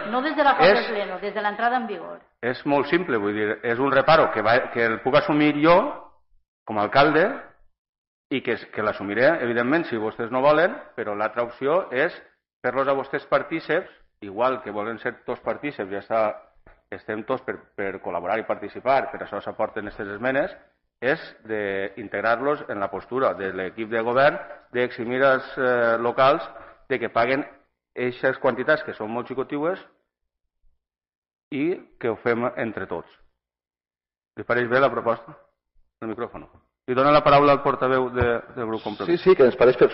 No des de la fase del pleno, des de l'entrada en vigor. És molt simple, vull dir, és un reparo que el puc assumir jo com a alcalde i que l'assumiré, evidentment, si vostès no volen, però l'altra opció és fer-los a vostès partíceps, igual que volen ser tots partíceps, ja estem tots per col·laborar i participar, per això s'aporten aquestes esmenes, és d'integrar-los en la postura de l'equip de govern d'eximir els locals de que paguen aquestes quantitats que són molt xicotiues i que ho fem entre tots. Li pareix bé la proposta? El micròfon. Li dono la paraula al portaveu del grup Compromís. Sí, que ens pareix perfecte.